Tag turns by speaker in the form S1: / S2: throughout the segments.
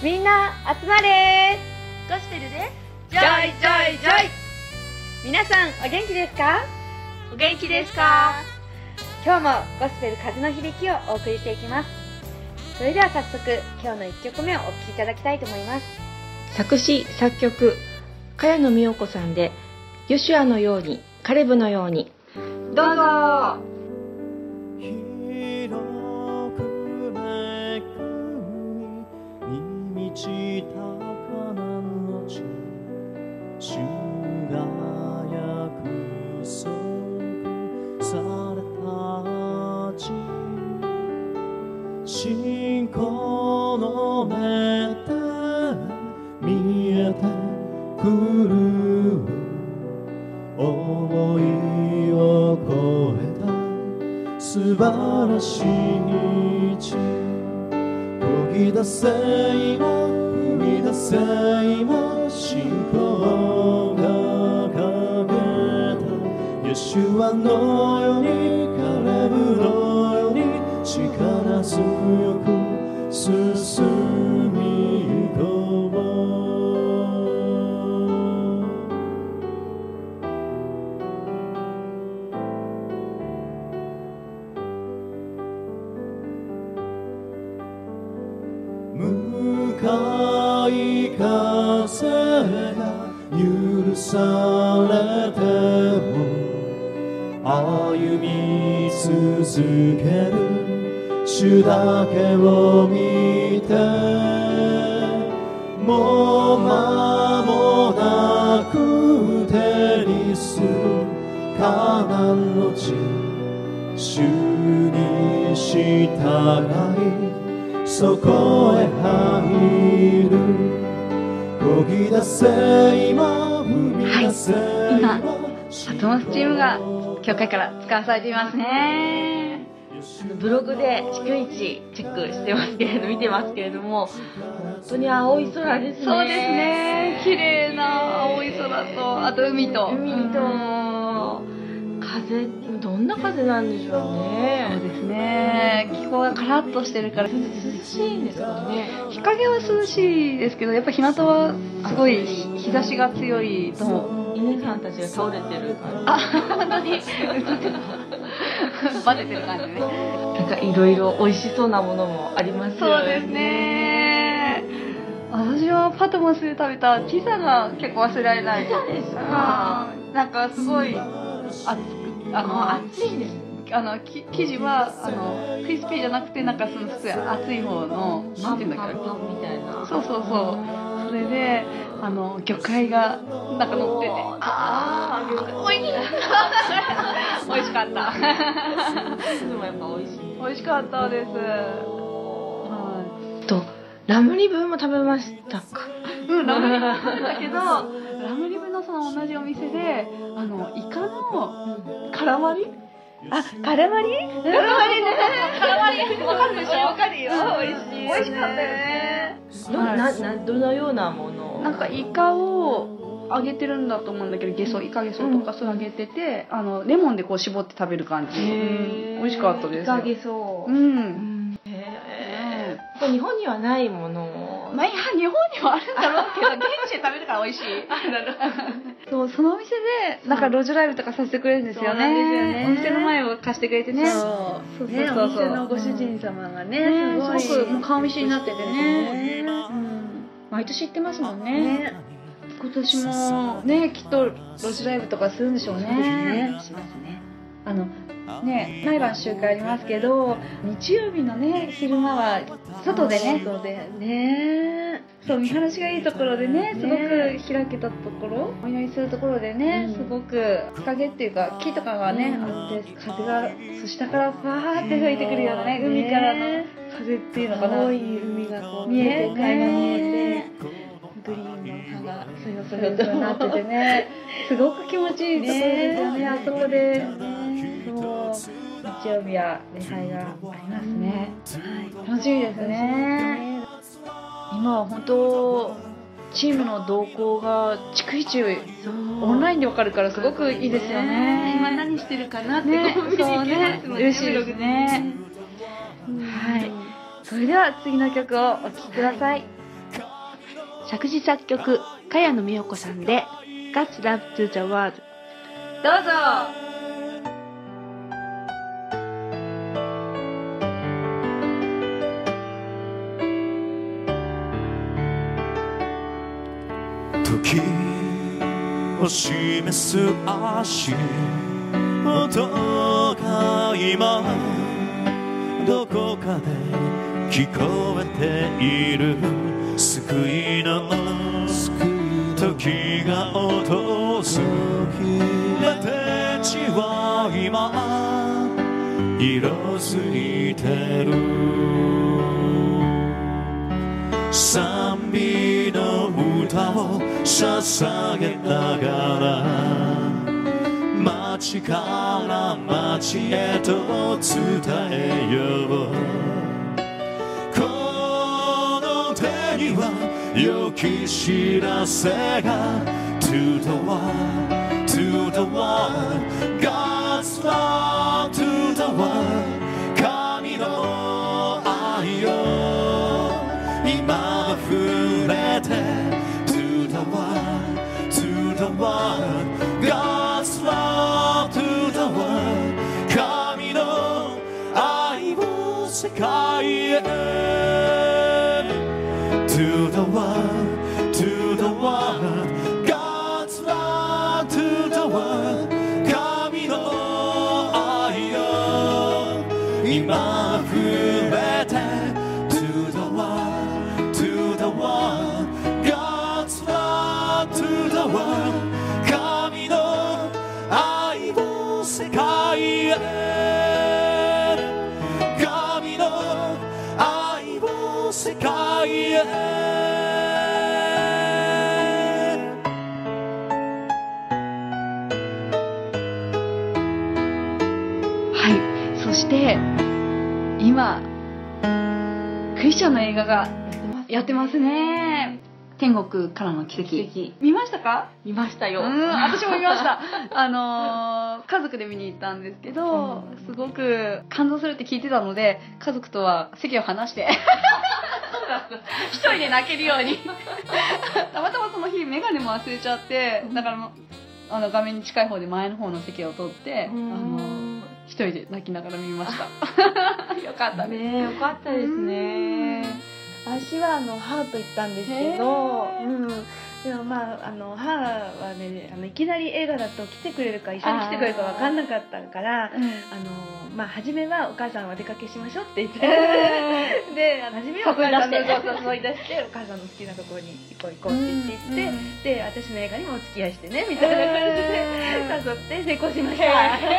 S1: みんな集まれ
S2: ゴスペルで
S1: ジョイジョイジョイ。皆さんお元気ですか？
S2: お元気ですか？
S1: 今日もゴスペル風の響きをお送りしていきます。それでは早速今日の1曲目をお聴きいただきたいと思います。
S3: 作詞作曲茅野美代子さんでヨシュアのようにカレブのように。
S1: どうぞ。
S4: 広くめくに満ちたかなのち主が約束された地信仰の目で見えてくる思いを超えた素晴らしい地漕ぎ出せ今踏み出せ今信仰が掲げたイエシュアのようにカレブのように力強く進み込もう。向かい風が許されても歩み続ける主だけを見てもう間もなく手にするカナンの地主に従いそこへ入る漕ぎ出せ今踏み出せ
S2: 今パトモスチームが教会から使わされていますね。
S3: ブログで逐一チェックしてますけれど見てますけれども本当に青い空ですね。
S2: そうですね。綺麗な青い空とあと海と
S3: 風、どんな風なんでしょうね。
S2: そうですね。気候がカラッとしてるから
S3: 涼しいんですかね。
S2: 日陰は涼しいですけどやっぱ日向はすごい日差しが強いと思う。
S3: 犬さんたちが倒れてる感じ。
S2: あ、本当に映ってた。バテてる感じね。
S3: なんかいろいろ美味しそうなものもありますよね。
S2: そうですね。私はパトモスで食べたピザが結構忘れられない。
S3: ピザですか。
S2: なんかすごい
S3: 熱いです。
S2: 生地はクリスピーじゃなくてなんかその普通熱い方のなんていうんだっけ、
S3: パンみたいな。
S2: そうそうそう。それで魚介がなんか乗ってて、美味しかった。
S3: でもやっぱ美味しい。
S2: 美味しかったです。
S3: とラムリブも食べましたか？
S2: うん、ラムリブだけどラムリブのその同じお店でイカのカラマリ。
S1: あ、カラマリ？
S2: カラマリね。カラマリわかるでしょ？わかるよ。美味しい。美味しかったよね。
S3: どのようなもの？
S2: なんかイカを揚げてるんだと思うんだけど、イカゲソとかそう揚げてて、レモンでこう絞って食べる感じ。美味しかったです。
S3: イカゲソ。日本にはないもの。
S2: まあ、いや日本にはあるんだろうけど現地で食べるから美味しい。そう、そのお店でなんか路上ライブとかさせてくれるんですよね。お店の前を貸してくれてね。
S1: そうね、お店のご主人様がね、
S2: すごくもう顔見知りになっててね。毎年行ってますもんね。今年もね、きっと路上ライブとかするんでしょうね。
S1: しますね。
S2: 毎晩集会ありますけど、日曜日のね昼間は外でね、そう見晴らしがいいところでね、すごく開けたところ、お祈りするところでね、すごく日陰っていうか木とかがねあって、風が下からファーって吹いてくるようなね、海からの風っていうのかな、
S1: 青い海がこう
S2: 見えて、
S1: 海が見えて、
S2: グリーンの葉がそよそよとなっててね、すごく気持ちいいところですよね、あそこで。日曜日は礼拝がありますね。楽しみですね。今は本当チームの動向が逐一オンラインでわかるからすごくいいですよね。
S1: 今何してるかなって
S2: ね、
S1: 見に行けますもんね。
S2: 嬉しいですね。はい。それでは次の曲をお聴きください。 作詞作曲茅野美代子さんで God's Love to the World。
S1: どうぞ。
S4: 時を示す足音が今どこかで聞こえている。救いの時が訪れて地は今色づいてる。賛美の歌を捧げながら街から街へと伝えよう。この手には良き知らせが To the world, to the world, God's love to the world。 神の愛よ今溢れて To the world, to the world, God's love to the world。 神の愛を世界へ To the world, to the world, God's love to the world。 神の愛よ今溢れて To the world, to the world, God's love to the world。 神の愛を世界へ神の愛を世界へ。
S2: はい、そして今クリスチャンの映画がやってますね。天国からの奇跡見ましたか？
S3: 見ましたよ。
S2: 私も見ました家族で見に行ったんですけど、すごく感動するって聞いてたので家族とは席を離して一人で泣けるようにたまたまその日メガネも忘れちゃって、だから画面に近い方で前の方の席を取って一人で泣きながら見ましたよかった
S3: ね。よかったですね。私は母と行ったんですけど、でもまあ母はねいきなり映画だと来てくれるか一緒に来てくれるか分かんなかったから、まあ初めはお母さんは出かけしましょうって言って、で初めはお母さんの誘い出してお母さんの好きなところに行こうって言ってで私の映画にもお付き合いしてねみたいな感じで誘って成功しました。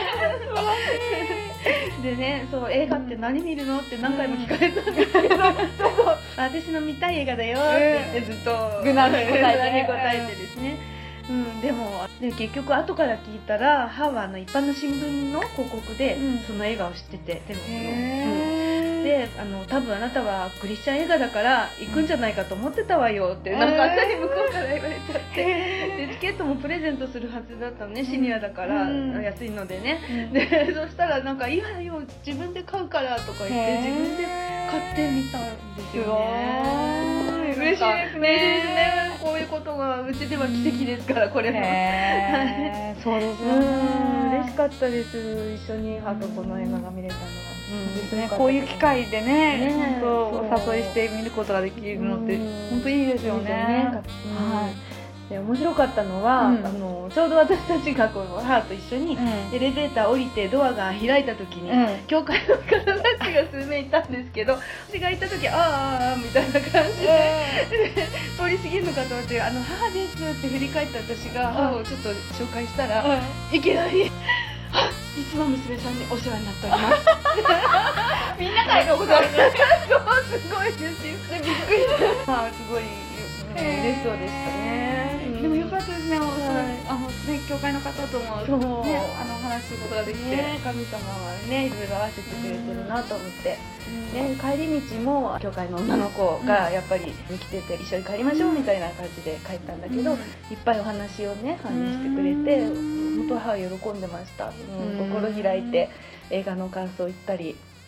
S3: でね、そう映画って何見るのって何回も聞かれたんですけど、私の見たい映画だよって言ってずっと
S2: 無難に答
S3: えてですね。でも結局後から聞いたら母は一般の新聞の広告でその映画を知ってて、で多分あなたはクリスチャン映画だから行くんじゃないかと思ってたわよってなんか私に向こうから言われちゃってでチケットもプレゼントするはずだったのね、シニアだから安いのでね、でそしたらなんかいいわよ自分で買うからとか言って自分で買ってみたんですよね。
S2: 嬉しいですね。
S3: こういうことがうちでは奇跡ですから、これも
S2: そうですよね。
S3: 嬉しかったです。一緒に母とこの映画が見れたのは。
S2: ですね。こういう機会でね、お誘いして見ることができるのって本当いいですよね。
S3: で面白かったのは、ちょうど私たちがこう母と一緒にエレベーター降りてドアが開いた時に、教会の方たちが数名いたんですけど、私がいた時あみたいな感じで、通り過ぎるのかと思って母ですって振り返った私が母をちょっと紹介したら、いきなりいつも娘さんにお世話になっております
S2: みんなからのことあるね。
S3: そうすごいですよ。びっくりした。すごい嬉しそうでしたね。
S2: でもよかったですね。教会の方ともね話すことができて、
S3: 神様はねいろいろ合わせてくれてるなと思って、帰り道も教会の女の子がやっぱり来てて一緒に帰りましょうみたいな感じで帰ったんだけど、いっぱいお話をねしてくれて、本当母は喜んでました。心開いて映画の感想を言ったり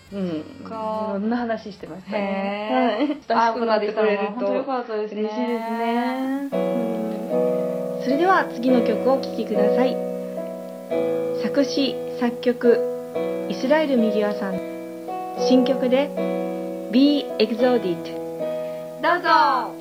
S3: いろんな話してました
S2: ね。
S3: 親しくなってくれると
S2: 本当良かったですね。
S3: 嬉しいですね。
S2: それでは次の曲をお聴きください。作詞作曲イスラエルミギワさん、新曲で Be Exalted。 どうぞ。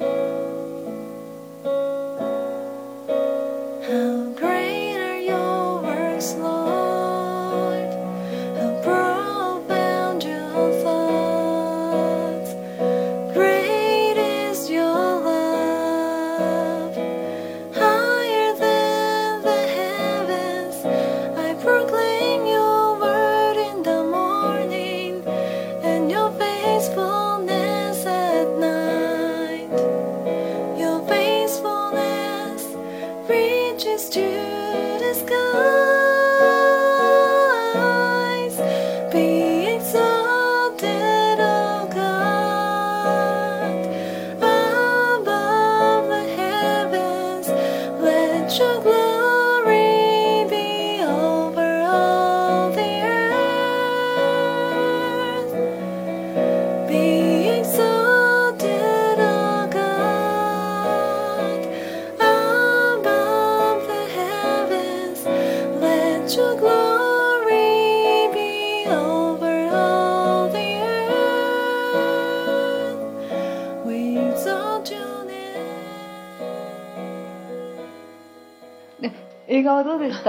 S5: How great are your works, Lord. How profound your thoughts. Great is your love. Higher than the heavens, I proclaim your word in the morning and your faithfulness at night. Your faithfulness reaches to the skies. Be exalted, O God, above the heavens. Let your glory be over all the earth. Be exalted, O God, above the heavens. Let your glory be over all the earth. We exalt your name.
S2: 映画はどうでした？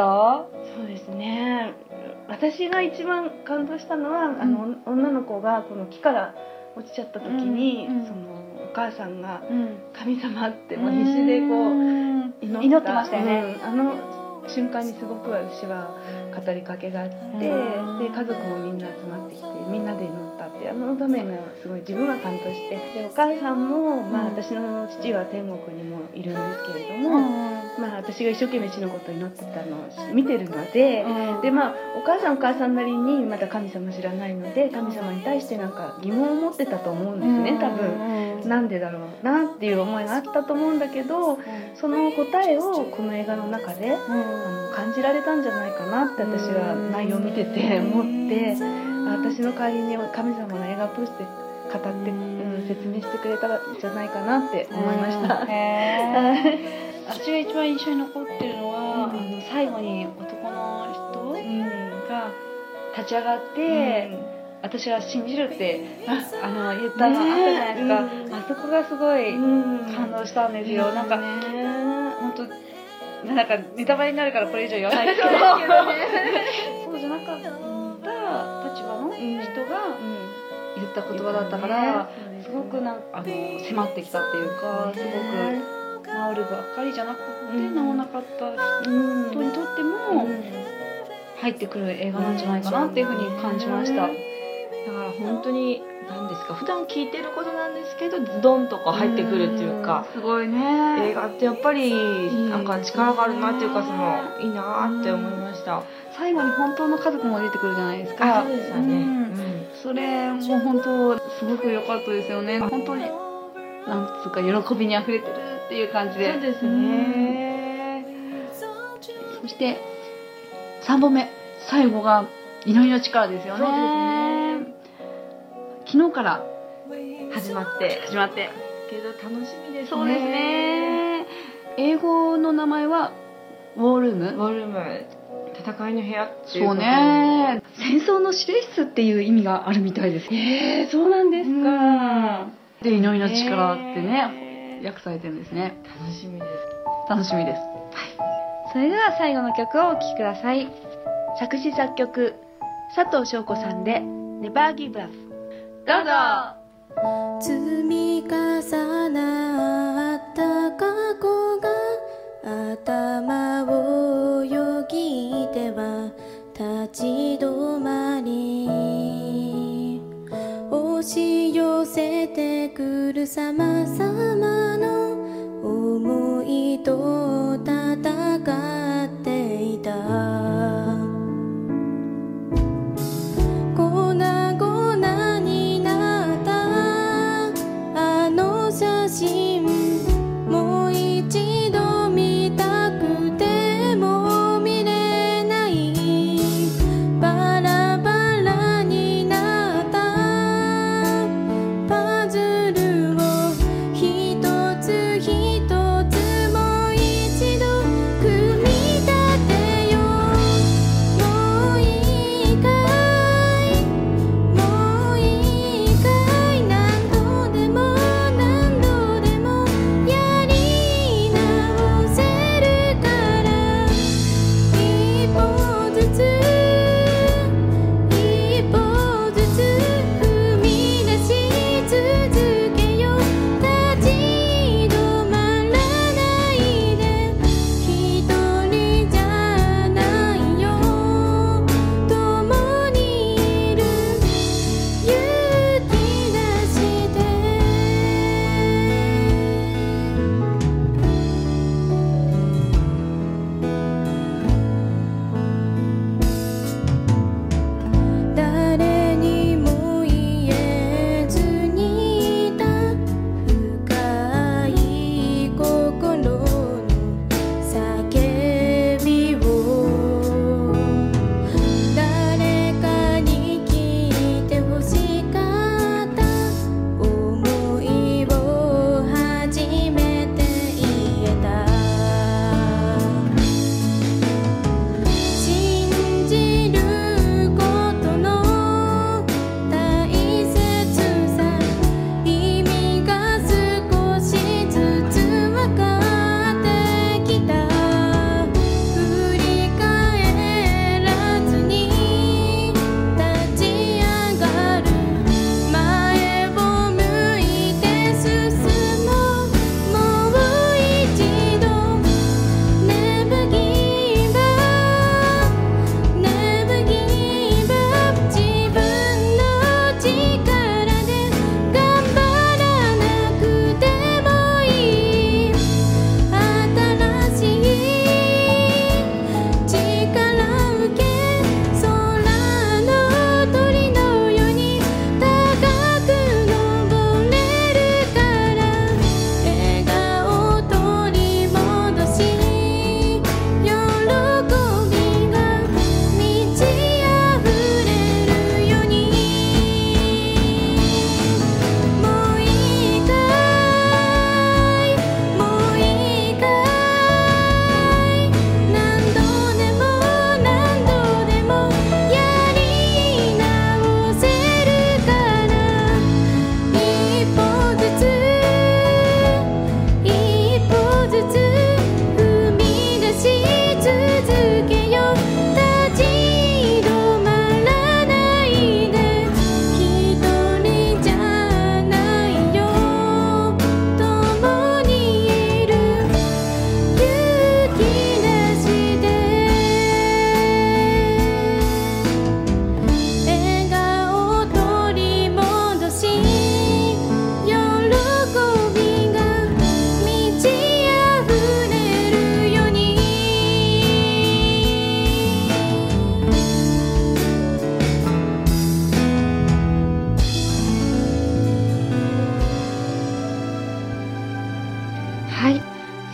S3: そうですね。私が一番感動したのは、女の子がこの木から落ちちゃった時に、そのお母さんが神様ってもう必死でこう
S2: 祈ってましたよね。
S3: あの瞬間にすごく私は語りかけがあって、で家族もみんな集まってきてみんなで祈ったってあの場面がすごい自分は感動して、でお母さんも、私の父は天国にもいるんですけれども、私が一生懸命父のことを祈ってたのを見てるので、でお母さんなりにまだ神様知らないので神様に対してなんか疑問を持ってたと思うんですね、多分。なんでだろうなっていう思いがあったと思うんだけど、その答えをこの映画の中で、感じられたんじゃないかなって私は内容を見てて思って、私の代わりに神様の映画を通して語って、説明してくれたんじゃないかなって思いました。
S2: 私が一番印象に残ってるのは、最後に男の人が立ち上がって、私は信じるって言ったのあったじゃないですか。あそこがすごい感動したんですよ。なんか本当なんかネタバレになるからこれ以上言わないですけど、そうじゃなかった立場の人が言った言葉だったから、すごくなんか迫ってきたっていうか、すごく治るばっかりじゃなくて、治らなかった人にとっても入ってくる映画なんじゃないかなっていうふうに感じました。だから本当に何ですか、普段聞いてることなんですけどズドンとか入ってくるっていうか、
S3: すごいね。
S2: 映画ってやっぱりなんか力があるなっていうか、いいなって思いました。
S3: 最後に本当の家族も出てくるじゃないですか。
S2: そうですよね。
S3: それも本当すごく良かったですよね。本当になんつうか喜びにあふれてるっていう感じで。
S2: そうですね。
S3: そして3本目、最後が祈りの力ですよね。
S2: そうですね。
S3: 昨日から
S2: 始まってけど楽しみですね。
S3: そうですね。英語の名前はウォールーム。
S2: 戦いの部屋っていう
S3: そうね。戦争の指令室っていう意味があるみたいです。
S2: そうなんですか。
S3: で、祈りの力ってね、訳されてるんですね。
S2: 楽しみです。
S1: それでは最後の曲をお聴きください。作詞作曲佐藤翔子さんで Never Give Up。
S3: どうぞ。
S5: 積み重なった過去が頭をよぎっては立ち止まり、押し寄せてくる様々の思いと戦っていた。粉々になったあの写真、もう一度見たくても見れない。バラバラになっ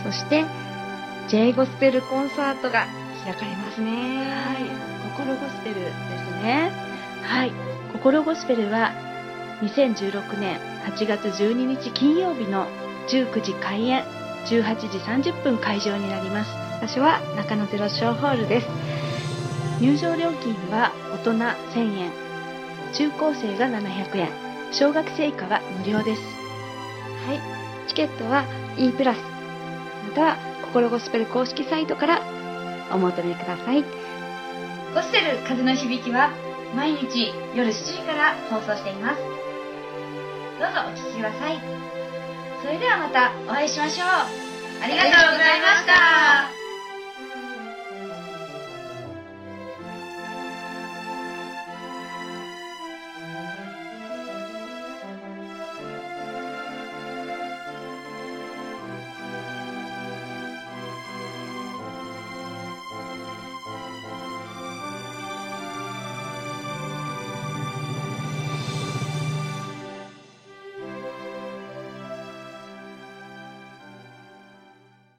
S1: そして J ゴスペルコンサートが開かれますね。
S3: はい、心ゴスペルですね。はい、心ゴスペルは2016年8月12日金曜日の19時開演、18時30分会場になります。場所は中野ゼロショーホールです。入場料金は大人1000円、中高生が700円、小学生以下は無料です。
S1: はい、チケットは E プラスまたは心ゴスペル公式サイトからお求めください。ゴスペル風の響きは毎日夜7時から放送しています。どうぞお聞きください。それではまたお会いしましょう。ありがとうございました。